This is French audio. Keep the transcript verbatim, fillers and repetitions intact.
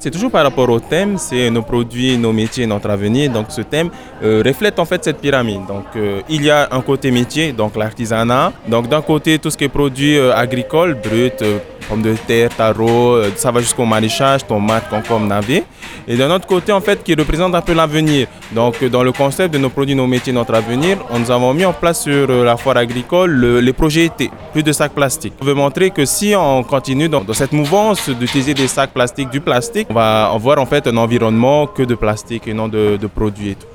C'est toujours par rapport au thème, c'est nos produits, nos métiers, notre avenir. Donc ce thème euh, reflète en fait cette pyramide. Donc euh, il y a un côté métier, donc l'artisanat. Donc d'un côté tout ce qui est produits euh, agricoles, bruts, euh, pommes de terre, taro, euh, ça va jusqu'au maraîchage, tomates, concombres, navets. Et d'un autre côté en fait qui représente un peu l'avenir. Donc dans le concept de nos produits, nos métiers, notre avenir, on nous avons mis en place sur euh, la foire agricole le, les projets été, plus de sacs plastiques. On veut montrer que si on continue dans, dans cette mouvance d'utiliser des sacs plastiques, du plastique, on va avoir en fait un environnement que de plastique et non de, de produits et tout.